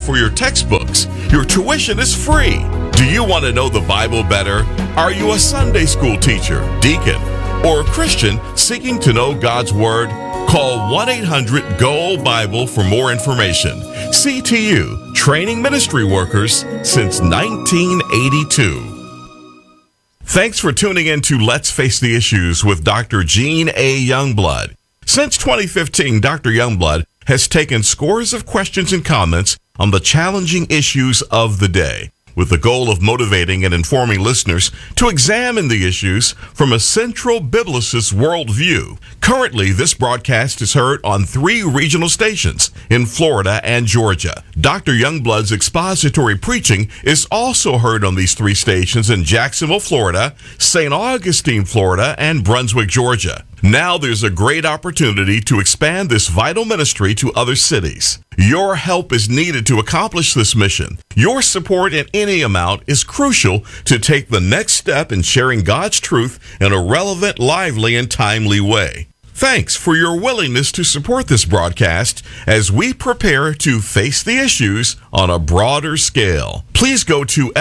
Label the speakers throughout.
Speaker 1: for your textbooks. Your tuition is free. Do you want to know the Bible better? Are you a Sunday school teacher, deacon, or a Christian seeking to know God's Word? Call 1-800-GO-BIBLE for more information. CTU, training ministry workers since 1982. Thanks for tuning in to Let's Face the Issues with Dr. Gene A. Youngblood. Since 2015, Dr. Youngblood has taken scores of questions and comments on the challenging issues of the day, with the goal of motivating and informing listeners to examine the issues from a central biblicist worldview. Currently, this broadcast is heard on 3 regional stations in Florida and Georgia. Dr. Youngblood's expository preaching is also heard on these 3 stations in Jacksonville, Florida, St. Augustine, Florida, and Brunswick, Georgia. Now there's a great opportunity to expand this vital ministry to other cities. Your help is needed to accomplish this mission. Your support in any amount is crucial to take the next step in sharing God's truth in a relevant, lively, and timely way. Thanks for your willingness to support this broadcast as we prepare to face the issues on a broader scale. Please go to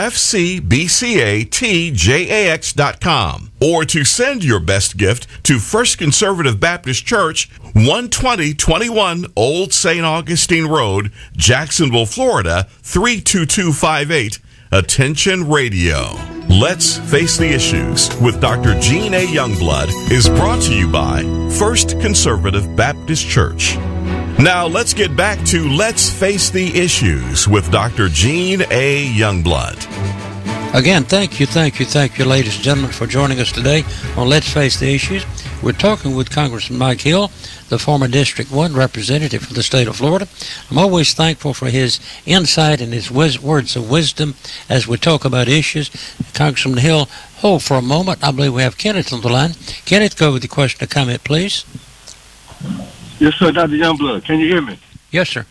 Speaker 1: fcbcatjax.com or to send your best gift to First Conservative Baptist Church, 12021 Old St. Augustine Road, Jacksonville, Florida, 32258. Attention Radio. Let's Face the Issues with Dr. Gene A. Youngblood is brought to you by First Conservative Baptist Church. Now let's get back to Let's Face the Issues with Dr. Gene A. Youngblood.
Speaker 2: Again, thank you, ladies and gentlemen, for joining us today on Let's Face the Issues. We're talking with Congressman Mike Hill, the former District 1 representative for the state of Florida. I'm always thankful for his insight and his words of wisdom as we talk about issues. Congressman Hill, hold for a moment. I believe we have Kenneth on the line. Kenneth, go with the question or comment, please.
Speaker 3: Yes, sir, Dr. Youngblood. Can you hear me?
Speaker 2: Yes, sir.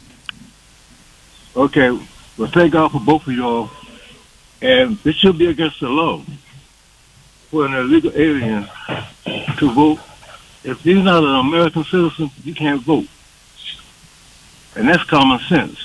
Speaker 3: Okay. Well, thank God for both of y'all. And this should be against the law for an illegal alien to vote. If you're not an American citizen, you can't vote. And that's common sense.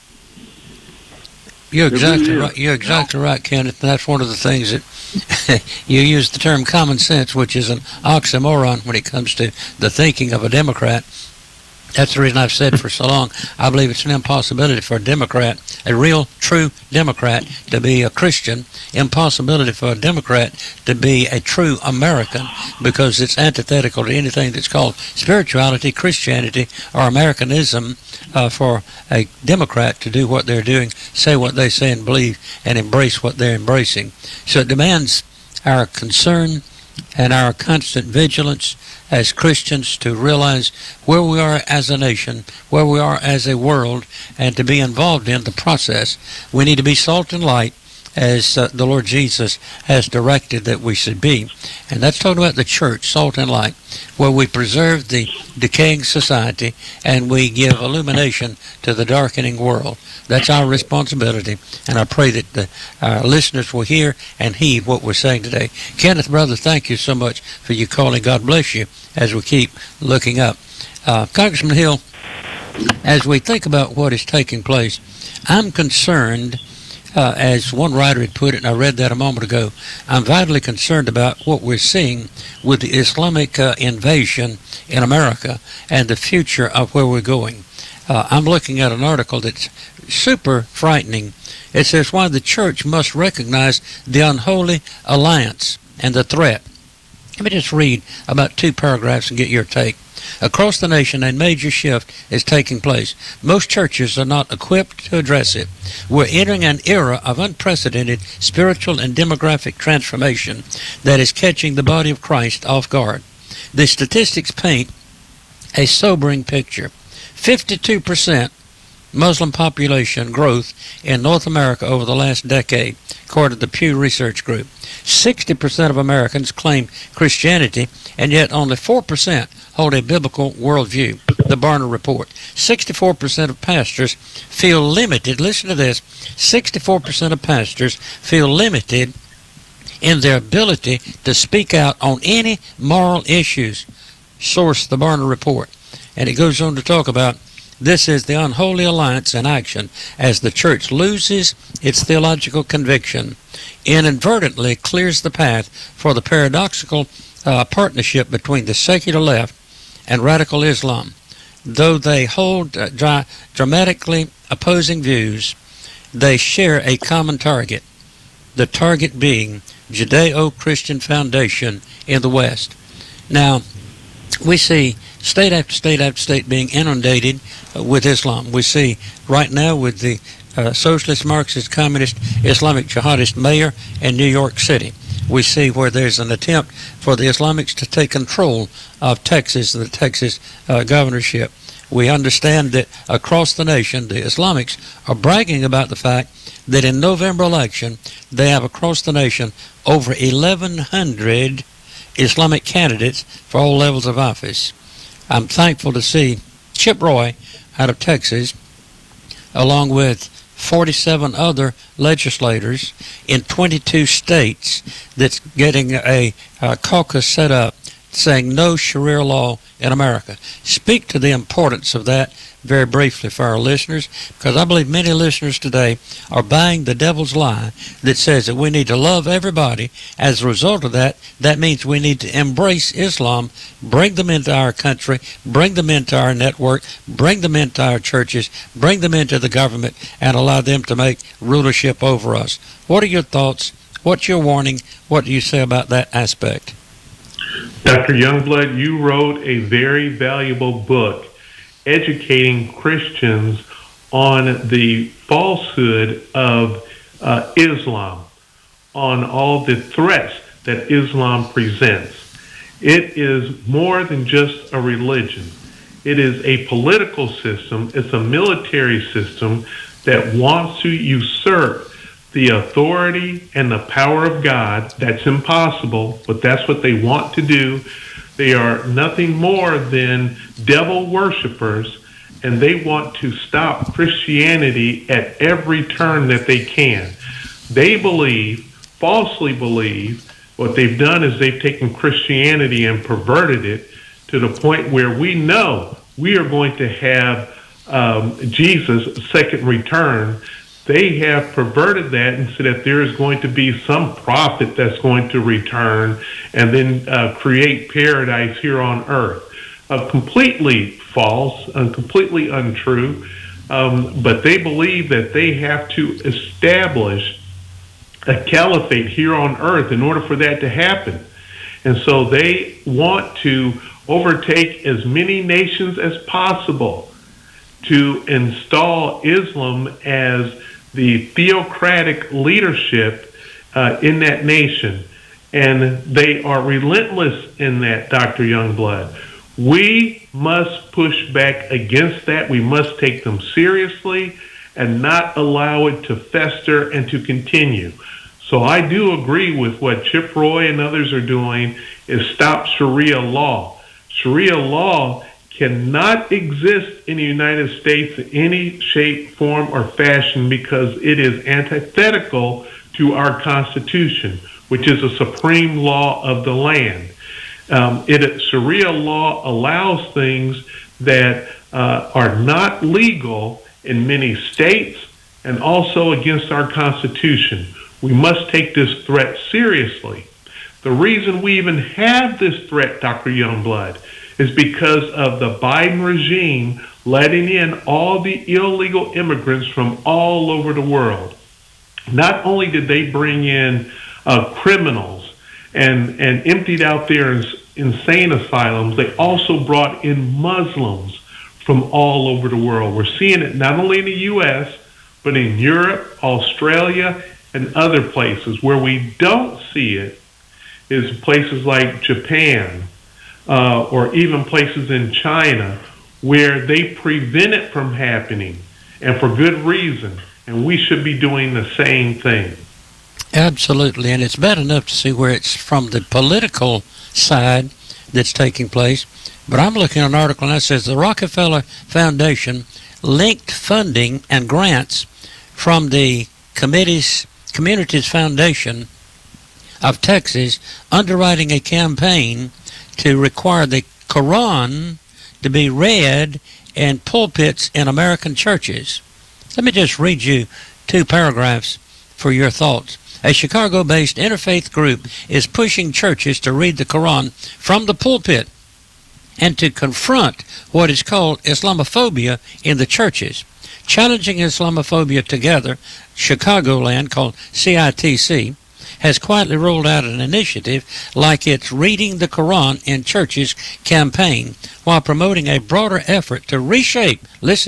Speaker 2: You're exactly right. You're exactly right, Kenneth. That's one of the things that you use the term common sense, which is an oxymoron when it comes to the thinking of a Democrat. That's the reason I've said for so long, I believe it's an impossibility for a Democrat, a real, true Democrat, to be a Christian, impossibility for a Democrat to be a true American, because it's antithetical to anything that's called spirituality, Christianity, or Americanism. For a Democrat to do what they're doing, say what they say and believe, and embrace what they're embracing. So it demands our concern and our constant vigilance as Christians to realize where we are as a nation, where we are as a world, and to be involved in the process. We need to be salt and light as the Lord Jesus has directed that we should be. And that's talking about the church, salt and light, where we preserve the decaying society and we give illumination to the darkening world. That's our responsibility, and I pray that our listeners will hear and heed what we're saying today. Kenneth, brother, thank you so much for you calling. God bless you as we keep looking up. Congressman Hill, as we think about what is taking place, I'm concerned, as one writer had put it, and I read that a moment ago, I'm vitally concerned about what we're seeing with the Islamic invasion in America and the future of where we're going. I'm looking at an article that's super frightening. It says why the church must recognize the unholy alliance and the threat. Let me just read about 2 paragraphs and get your take. Across the nation, a major shift is taking place. Most churches are not equipped to address it. We're entering an era of unprecedented spiritual and demographic transformation that is catching the body of Christ off guard. The statistics paint a sobering picture. 52% Muslim population growth in North America over the last decade, according to the Pew Research Group. 60% of Americans claim Christianity, and yet only 4% hold a biblical worldview, the Barna Report. 64% of pastors feel limited, listen to this, 64% of pastors feel limited in their ability to speak out on any moral issues. Source, the Barna Report. And it goes on to talk about This is the unholy alliance in action as the church loses its theological conviction, inadvertently clears the path for the paradoxical partnership between the secular left and radical Islam. Though they hold dramatically opposing views, they share a common target, the target being Judeo-Christian foundation in the West. Now, we see state after state after state being inundated with Islam. We see right now with the socialist, Marxist, communist, Islamic jihadist mayor in New York City. We see where there's an attempt for the Islamics to take control of Texas and the Texas governorship. We understand that across the nation, the Islamics are bragging about the fact that in November election, they have across the nation over 1,100 Islamic candidates for all levels of office. I'm thankful to see Chip Roy out of Texas, along with 47 other legislators in 22 states, that's getting a caucus set up saying no Sharia law in America. Speak to the importance of that very briefly for our listeners, because I believe many listeners today are buying the devil's lie that says that we need to love everybody. As a result of that, that means we need to embrace Islam, bring them into our country, bring them into our network, bring them into our churches, bring them into the government, and allow them to make rulership over us. What are your thoughts? What's your warning? What do you say about that aspect?
Speaker 4: Dr. Youngblood, you wrote a very valuable book educating Christians on the falsehood of Islam, on all the threats that Islam presents. It is more than just a religion. It is a political system. It's a military system that wants to usurp the authority and the power of God. That's impossible, but that's what they want to do. They are nothing more than devil worshipers, and they want to stop Christianity at every turn that they can. They believe, falsely believe, what they've done is they've taken Christianity and perverted it to the point where we know we are going to have Jesus' second return. They have perverted that and said that there is going to be some prophet that's going to return and then create paradise here on earth. Completely false and completely untrue. But they believe that they have to establish a caliphate here on earth in order for that to happen. And so they want to overtake as many nations as possible to install Islam as the theocratic leadership in that nation. And they are relentless in that, Dr. Youngblood. We must push back against that. We must take them seriously and not allow it to fester and to continue. So I do agree with what Chip Roy and others are doing, is stop Sharia law. Sharia law cannot exist in the United States in any shape, form, or fashion because it is antithetical to our Constitution, which is a supreme law of the land. Sharia law allows things that are not legal in many states and also against our Constitution. We must take this threat seriously. The reason we even have this threat, Dr. Youngblood, is because of the Biden regime letting in all the illegal immigrants from all over the world. Not only did they bring in criminals and emptied out their insane asylums, they also brought in Muslims from all over the world. We're seeing it not only in the U.S., but in Europe, Australia, and other places. Where we don't see it is places like Japan, or even places in China, where they prevent it from happening, and for good reason. And we should be doing the same thing.
Speaker 2: Absolutely, and it's bad enough to see where it's from the political side that's taking place. But I'm looking at an article and it says the Rockefeller Foundation linked funding and grants from the Communities Foundation of Texas, underwriting a campaign to require the Quran to be read in pulpits in American churches. Let me just read you 2 paragraphs for your thoughts. A Chicago-based interfaith group is pushing churches to read the Quran from the pulpit and to confront what is called Islamophobia in the churches. Challenging Islamophobia Together, Chicagoland, called CITC, has quietly rolled out an initiative like its Reading the Quran in Churches campaign while promoting a broader effort to reshape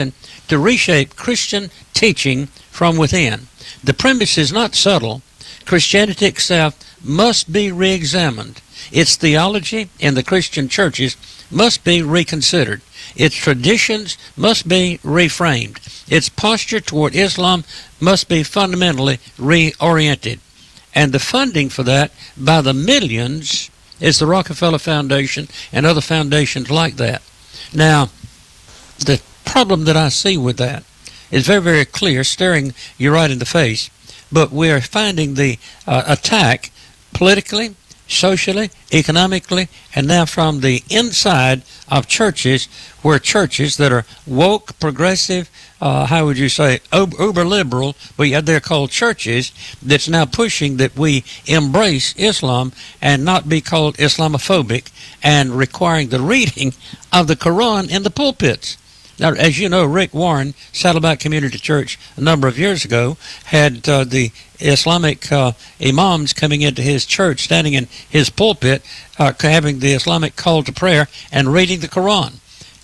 Speaker 2: Christian teaching from within. The premise is not subtle. Christianity itself must be re-examined. Its theology in the Christian churches must be reconsidered. Its traditions must be reframed. Its posture toward Islam must be fundamentally reoriented. And the funding for that by the millions is the Rockefeller Foundation and other foundations like that. Now, the problem that I see with that is very, very clear, staring you right in the face. But we are finding the attack politically, socially, economically, and now from the inside of churches, where churches that are woke, progressive, how would you say, uber liberal, but yet they're called churches, that's now pushing that we embrace Islam and not be called Islamophobic, and requiring the reading of the Quran in the pulpits. Now, as you know, Rick Warren, Saddleback Community Church, a number of years ago, had the Islamic imams coming into his church, standing in his pulpit, having the Islamic call to prayer and reading the Quran.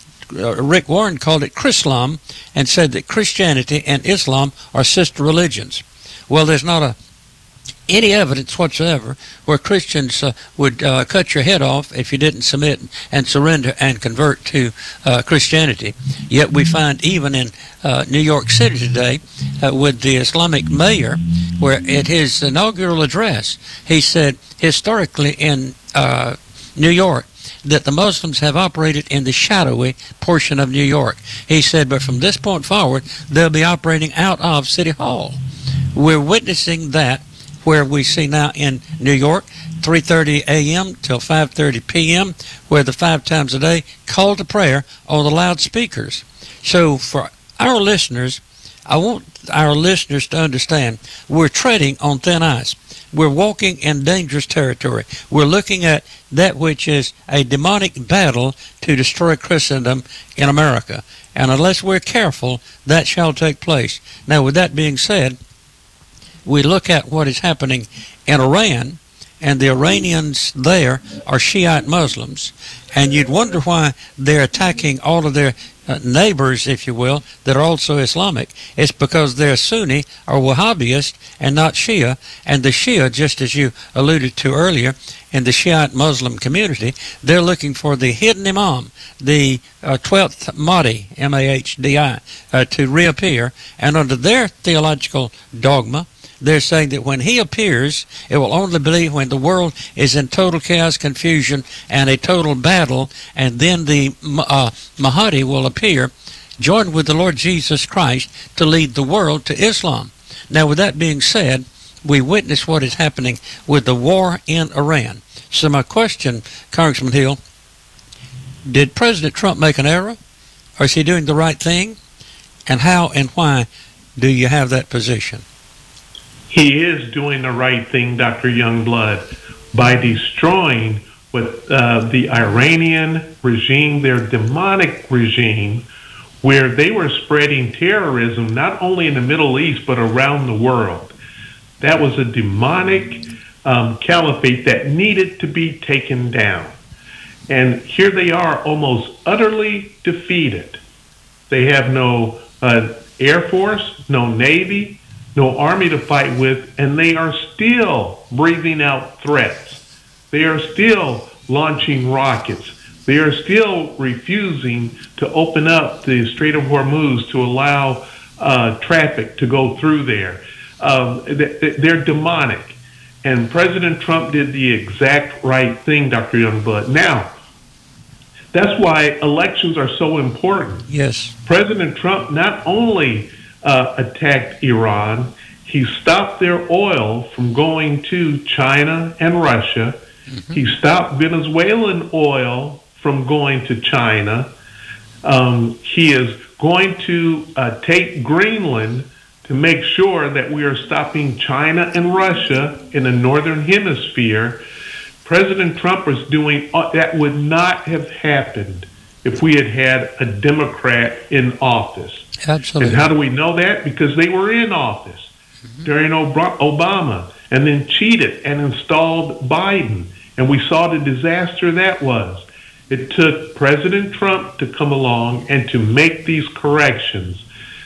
Speaker 2: Rick Warren called it Chrislam and said that Christianity and Islam are sister religions. Well, there's not any evidence whatsoever where Christians would cut your head off if you didn't submit and surrender and convert to Christianity. Yet we find even in New York City today with the Islamic mayor, where at his inaugural address, he said historically in New York that the Muslims have operated in the shadowy portion of New York. He said, but from this point forward, they'll be operating out of City Hall. We're witnessing that, where we see now in New York, 3:30 a.m. till 5:30 p.m., where the 5 times a day call to prayer on the loudspeakers. So for our listeners, I want our listeners to understand we're treading on thin ice. We're walking in dangerous territory. We're looking at that which is a demonic battle to destroy Christendom in America. And unless we're careful, that shall take place. Now, with that being said, we look at what is happening in Iran, and the Iranians there are Shiite Muslims, and you'd wonder why they're attacking all of their neighbors, if you will, that are also Islamic. It's because they're Sunni or Wahhabist and not Shia, and the Shia, just as you alluded to earlier, in the Shiite Muslim community, they're looking for the hidden Imam, the 12th Mahdi, M-A-H-D-I, to reappear, and under their theological dogma, they're saying that when he appears, it will only be when the world is in total chaos, confusion, and a total battle, and then the Mahdi will appear, joined with the Lord Jesus Christ, to lead the world to Islam. Now, with that being said, we witness what is happening with the war in Iran. So my question, Congressman Hill, did President Trump make an error, or is he doing the right thing? And how and why do you have that position?
Speaker 4: He is doing the right thing, Dr. Youngblood, by destroying what the Iranian regime, their demonic regime, where they were spreading terrorism not only in the Middle East but around the world. That was a demonic caliphate that needed to be taken down. And here they are, almost utterly defeated. They have no Air Force, no Navy, no army to fight with, and they are still breathing out threats. They are still launching rockets. They are still refusing to open up the Strait of Hormuz to allow traffic to go through there. They're demonic. And President Trump did the exact right thing, Dr. Youngblood. Now, that's why elections are so important.
Speaker 2: Yes.
Speaker 4: President Trump not only attacked Iran, he stopped their oil from going to China and Russia. Mm-hmm. He stopped Venezuelan oil from going to China. He is going to take Greenland to make sure that we are stopping China and Russia in the northern hemisphere. President Trump is doing that would not have happened if we had had a Democrat in office.
Speaker 2: Absolutely.
Speaker 4: And how do we know that? Because they were in office during Obama and then cheated and installed Biden. And we saw the disaster that was. It took President Trump to come along and to make these corrections.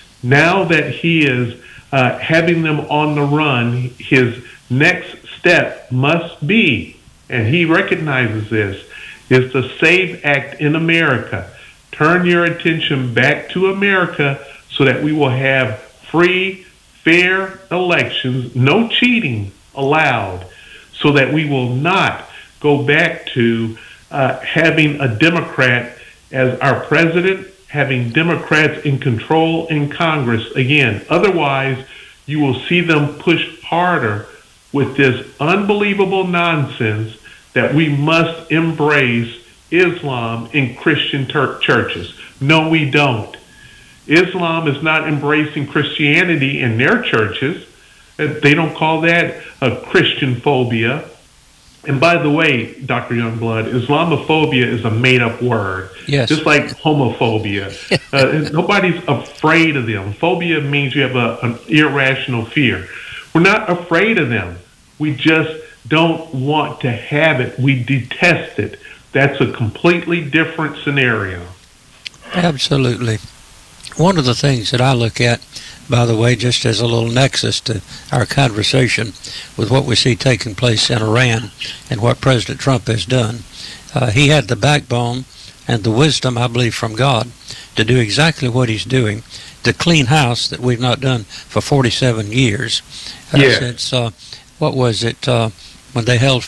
Speaker 4: Now that he is having them on the run, his next step must be, and he recognizes this, is the SAVE Act in America. Turn your attention back to America so that we will have free, fair elections, no cheating allowed, so that we will not go back to having a Democrat as our president, having Democrats in control in Congress again. Otherwise, you will see them push harder with this unbelievable nonsense that we must embrace Islam in Christian churches. No, we don't. Islam is not embracing Christianity in their churches. They don't call that a Christian phobia. And by the way, Dr. Youngblood, Islamophobia is a made-up word.
Speaker 2: Yes.
Speaker 4: Just like homophobia. Nobody's afraid of them. Phobia means you have an irrational fear. We're not afraid of them. We just don't want to have it. We detest it. That's a completely different scenario.
Speaker 2: Absolutely. One of the things that I look at, by the way, just as a little nexus to our conversation with what we see taking place in Iran and what President Trump has done, he had the backbone and the wisdom, I believe, from God to do exactly what he's doing, to clean house that we've not done for 47 years. Since, what was it, when they held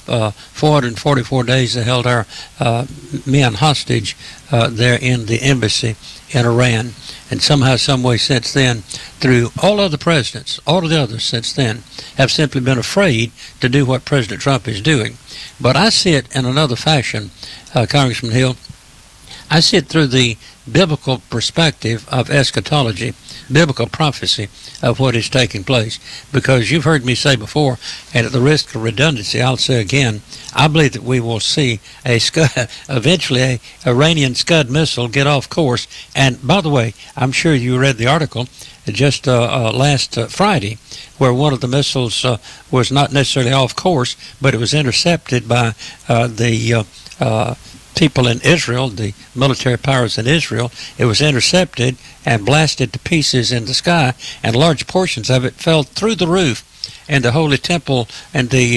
Speaker 2: 444 days, they held our men hostage there in the embassy in Iran. And somehow, some way since then, through all other presidents, all of the others since then, have simply been afraid to do what President Trump is doing. But I see it in another fashion, Congressman Hill. I see it through the biblical perspective of eschatology, biblical prophecy of what is taking place. Because you've heard me say before, and at the risk of redundancy, I'll say again, I believe that we will see eventually a Iranian Scud missile get off course. And by the way, I'm sure you read the article just last Friday, where one of the missiles was not necessarily off course, but it was intercepted by the people in Israel, the military powers in Israel. It was intercepted and blasted to pieces in the sky, and large portions of it fell through the roof and the Holy Temple and the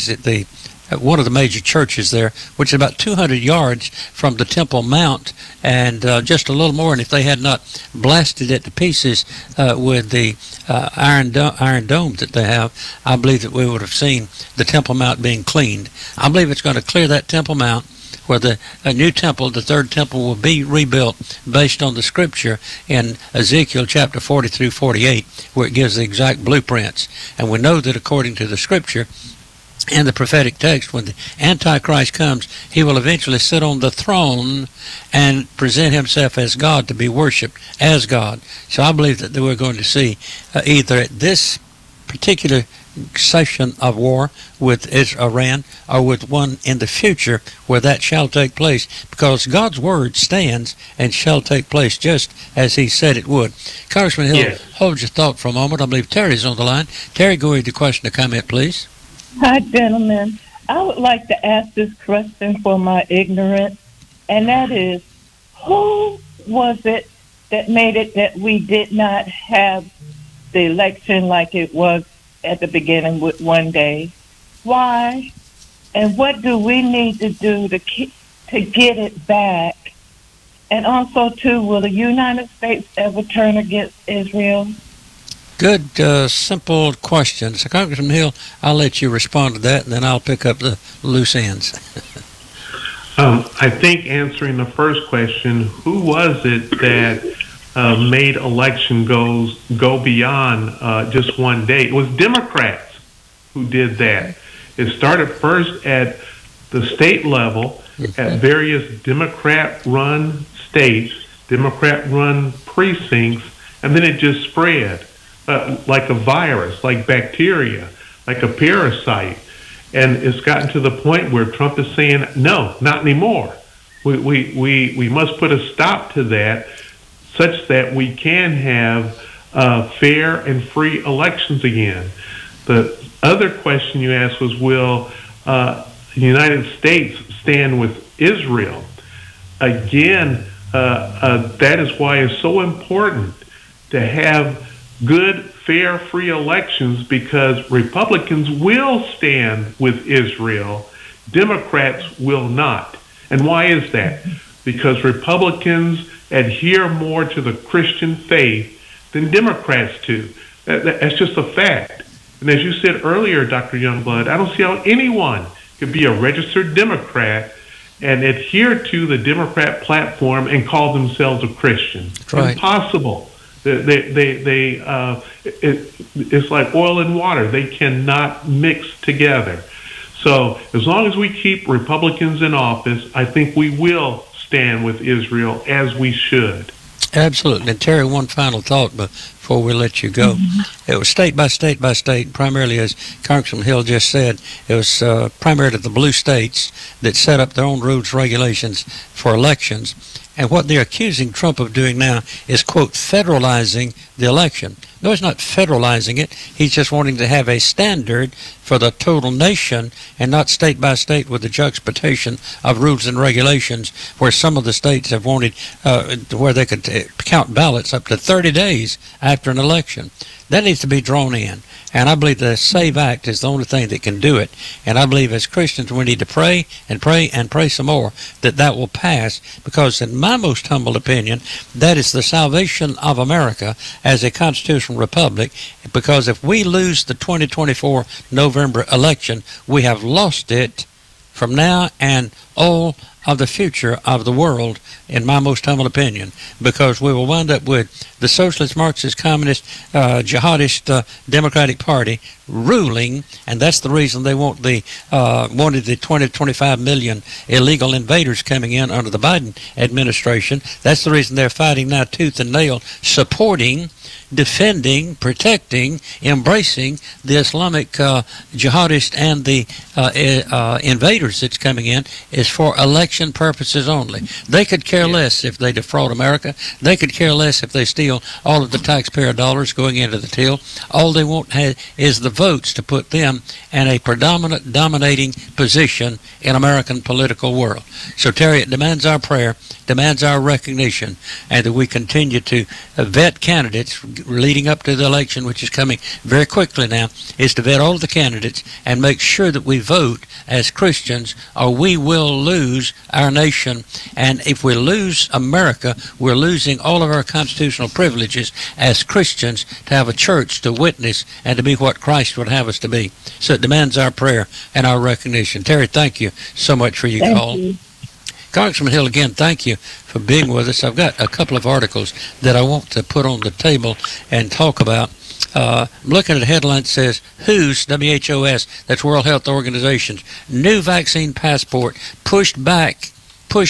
Speaker 2: one of the major churches there, which is about 200 yards from the Temple Mount, and just a little more. And if they had not blasted it to pieces with the iron dome that they have, I believe that we would have seen the Temple Mount being cleaned. I believe it's going to clear that Temple Mount, where the new temple, the third temple, will be rebuilt based on the scripture in Ezekiel chapter 40 through 48, where it gives the exact blueprints. And we know that according to the scripture and the prophetic text, when the Antichrist comes, he will eventually sit on the throne and present himself as God, to be worshipped as God. So I believe that we're going to see either at this particular session of war with Iran, or with one in the future where that shall take place, because God's word stands and shall take place just as he said it would. Congressman Hill, yes. Hold your thought for a moment. I believe Terry's on the line. Terry, go ahead with your question or comment, please.
Speaker 5: Hi, gentlemen. I would like to ask this question for my ignorance, and that is, who was it that made it that we did not have the election like it was at the beginning with one day? Why? And what do we need to do to get it back? And also, too, will the United States ever turn against Israel?
Speaker 2: Good, simple question. So, Congressman Hill, I'll let you respond to that, and then I'll pick up the loose ends.
Speaker 4: I think answering the first question, who was it that made election go beyond just one day? It was Democrats who did that. It started first at the state level, at various Democrat-run states. Democrat-run precincts, and then it just spread like a virus, like bacteria, like a parasite. And it's gotten to the point where Trump is saying, no, not anymore. We must put a stop to that such that we can have fair and free elections again. The other question you asked was, will the United States stand with Israel? Again, that is why it's so important to have good, fair, free elections, because Republicans will stand with Israel, Democrats will not. And why is that? Because Republicans adhere more to the Christian faith than Democrats do. That's just a fact. And as you said earlier, Dr. Youngblood, I don't see how anyone could be a registered Democrat and adhere to the Democrat platform and call themselves a Christian.
Speaker 2: Right.
Speaker 4: Impossible. It's like oil and water. They cannot mix together. So as long as we keep Republicans in office, I think we will stand with Israel as we should.
Speaker 2: Absolutely. And Terry, one final thought before we let you go. It was state by state by state, primarily, as Congressman Hill just said, it was primarily the blue states that set up their own rules, regulations for elections. And what they're accusing Trump of doing now is, quote, federalizing the election. No, he's not federalizing it. He's just wanting to have a standard for the total nation and not state by state with the juxtaposition of rules and regulations, where some of the states have wanted where they could count ballots up to 30 days after an election. That needs to be drawn in. And I believe the SAVE Act is the only thing that can do it. And I believe as Christians we need to pray and pray and pray some more that will pass, because in my most humble opinion, that is the salvation of America as a constitutional republic. Because if we lose the 2024 November election, we have lost it from now and all of the future of the world, in my most humble opinion, because we will wind up with the Socialist, Marxist, Communist, Jihadist Democratic Party ruling, and that's the reason they wanted the 20 to 25 million illegal invaders coming in under the Biden administration. That's the reason they're fighting now tooth and nail, supporting, defending, protecting, embracing the Islamic jihadist and the invaders that's coming in, is for election purposes only. They could care less if they defraud America. They could care less if they steal all of the taxpayer dollars going into the till. All they want is the votes to put them in a predominant, dominating position in American political world. So, Terry, it demands our prayer, demands our recognition, and that we continue to vet candidates leading up to the election, which is coming very quickly now, is to vet all of the candidates and make sure that we vote as Christians, or we will lose our nation. And if we lose America, we're losing all of our constitutional privileges as Christians to have a church to witness and to be what Christ would have us to be. So it demands our prayer and our recognition. Terry, thank you so much for your call.
Speaker 5: You.
Speaker 2: Congressman Hill, again, thank you for being with us. I've got a couple of articles that I want to put on the table and talk about. I'm looking at a headline that says, WHO's, W-H-O-S, that's World Health Organization's new vaccine passport pushed and backed by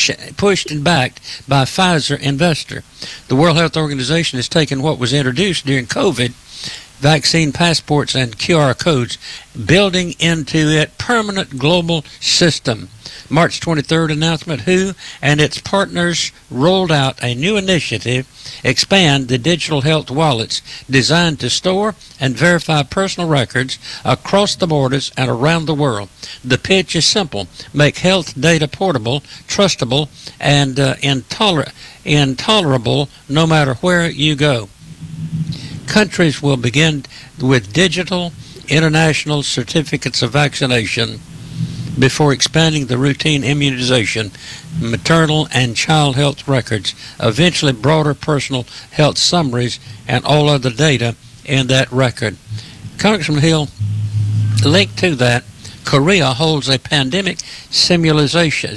Speaker 2: Pfizer investor. The World Health Organization has taken what was introduced during COVID, vaccine passports and QR codes, building into it permanent global system. March 23rd announcement, WHO and its partners rolled out a new initiative, expand the digital health wallets designed to store and verify personal records across the borders and around the world. The pitch is simple: make health data portable, trustable, and intolerable no matter where you go. Countries will begin with digital international certificates of vaccination before expanding the routine immunization, maternal and child health records, eventually broader personal health summaries, and all other data in that record. Congressman Hill, linked to that, Korea holds a pandemic simulation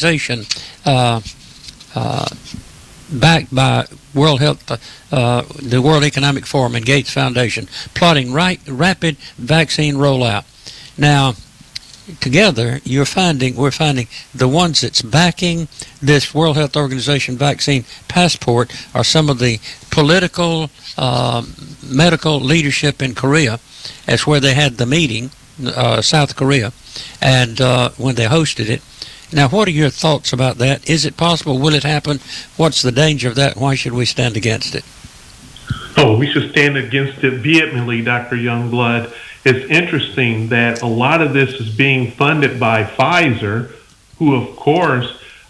Speaker 2: backed by World Health, the World Economic Forum and Gates Foundation, plotting rapid vaccine rollout. Now, together, we're finding the ones that's backing this World Health Organization vaccine passport are some of the political, medical leadership in Korea. That's where they had the meeting, South Korea, and when they hosted it. Now, what are your thoughts about that? Is it possible? Will it happen? What's the danger of that? Why should we stand against it?
Speaker 4: Oh, we should stand against it vehemently, Dr. Youngblood. It's interesting that a lot of this is being funded by Pfizer, who, of course,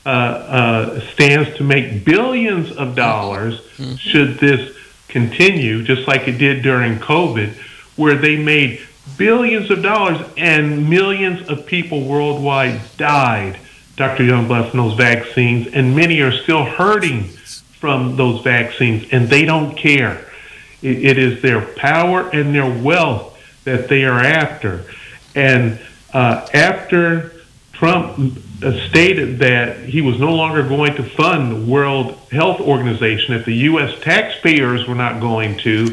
Speaker 4: stands to make billions of dollars should this continue, just like it did during COVID, where they made billions of dollars and millions of people worldwide died, Dr. Youngblood, from those vaccines, and many are still hurting from those vaccines, and they don't care. It is their power and their wealth that they are after. And after Trump stated that he was no longer going to fund the World Health Organization, if the U.S. taxpayers were not going to,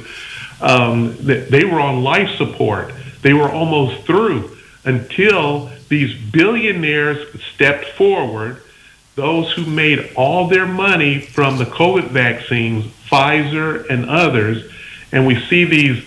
Speaker 4: they were on life support. They were almost through until these billionaires stepped forward, those who made all their money from the COVID vaccines, Pfizer and others, and we see these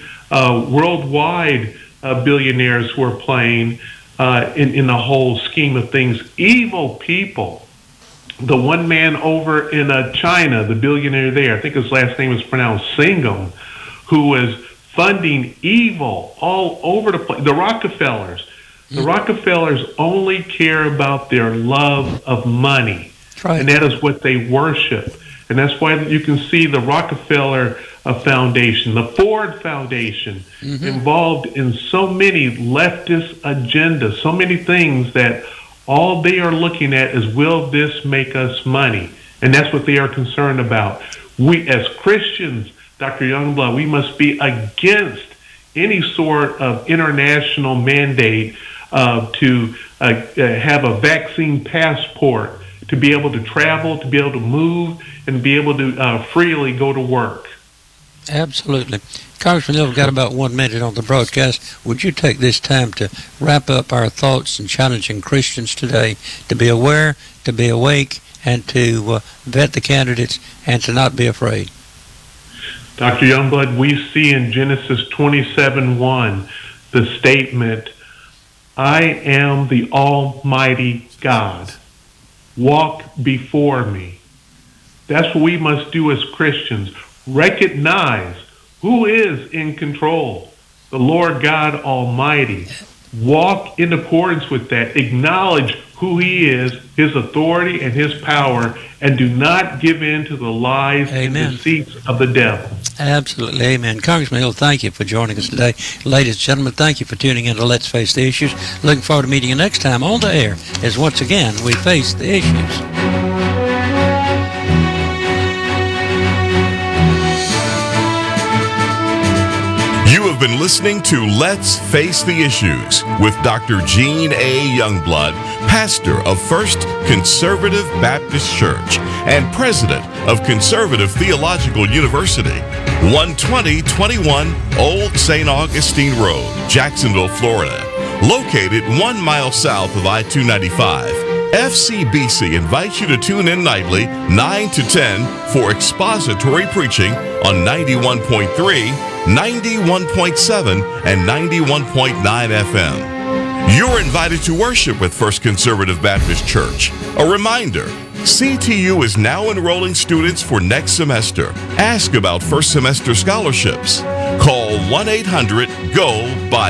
Speaker 4: worldwide billionaires who are playing in the whole scheme of things. Evil people. The one man over in China, the billionaire there, I think his last name is pronounced Singham, who was funding evil all over the place. The Rockefellers. The Rockefellers only care about their love of money.
Speaker 2: Right.
Speaker 4: And that is what they worship. And that's why you can see the Rockefeller Foundation, the Ford Foundation, involved in so many leftist agendas, so many things that all they are looking at is, will this make us money? And that's what they are concerned about. We, as Christians, Dr. Youngblood, we must be against any sort of international mandate to have a vaccine passport, to be able to travel, to be able to move, and be able to freely go to work.
Speaker 2: Absolutely. Congressman Hill, we've got about 1 minute on the broadcast. Would you take this time to wrap up our thoughts in challenging Christians today to be aware, to be awake, and to vet the candidates, and to not be afraid?
Speaker 4: Dr. Youngblood, we see in Genesis 27:1 the statement, I am the Almighty God. Walk before me. That's what we must do as Christians. Recognize who is in control, the Lord God Almighty. Walk in accordance with that. Acknowledge who He is, His authority and His power, and do not give in to the lies and deceits of the devil.
Speaker 2: Absolutely. Amen. Congressman Hill, thank you for joining us today. Ladies and gentlemen, thank you for tuning in to Let's Face the Issues. Looking forward to meeting you next time on the air as once again we face the issues.
Speaker 1: You have been listening to Let's Face the Issues with Dr. Gene A. Youngblood, pastor of First Conservative Baptist Church and president of Conservative Theological University, 12021 Old St. Augustine Road, Jacksonville, Florida. Located 1 mile south of I-295. FCBC invites you to tune in nightly 9 to 10 for expository preaching on 91.3, 91.7, and 91.9 FM. You're invited to worship with First Conservative Baptist Church. A reminder, CTU is now enrolling students for next semester. Ask about first semester scholarships. Call 1-800-GO-BIBLE.